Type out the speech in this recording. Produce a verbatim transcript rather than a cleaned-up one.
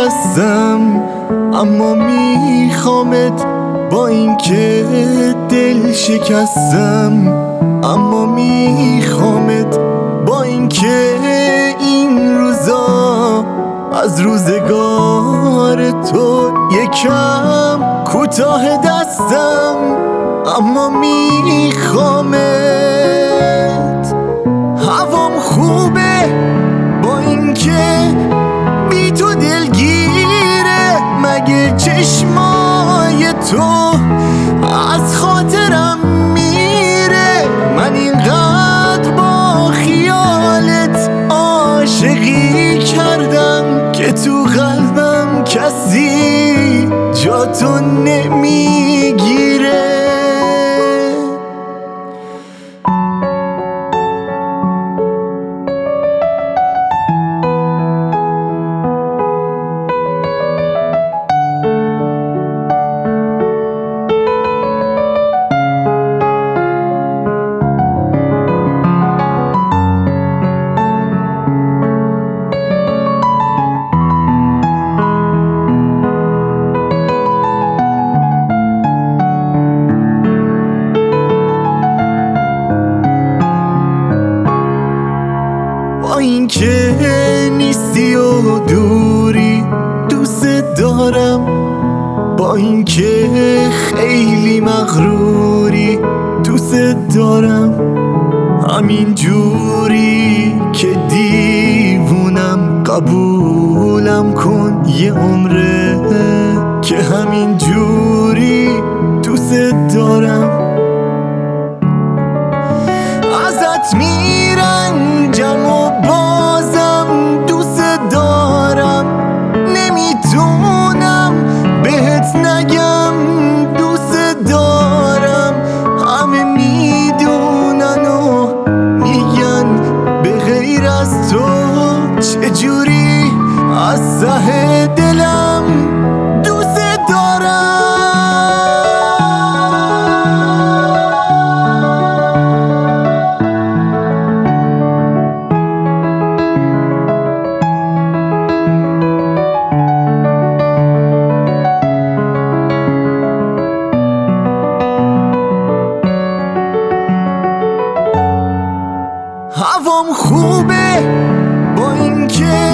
هستم اما میخوامت، با اینکه دل شکستم اما میخوامت، با اینکه این روزا از روزگار تو یکم کوتاه دستم اما میخوامت. هوام خوبه با اینکه بی تو دلگیره، مگه چشمای تو از خاطرم میره؟ من اینقدر با خیالت عاشقی کردم که تو قلبم کسی جا تو نمیگیره. با اینکه نیستی و دوری دوست دارم، با اینکه خیلی مغروری دوست دارم، همین جوری که دیوونم قبولم کن یه عمره که همین جوری دوست دارم. ازت میرنجم و بازم دوست دارم، نمیتونم بهت نگم دوست دارم. همه میدونن و میگن به غیر از تو چجوری از ته دلم دوست دارم. هوام خوبه با اینکه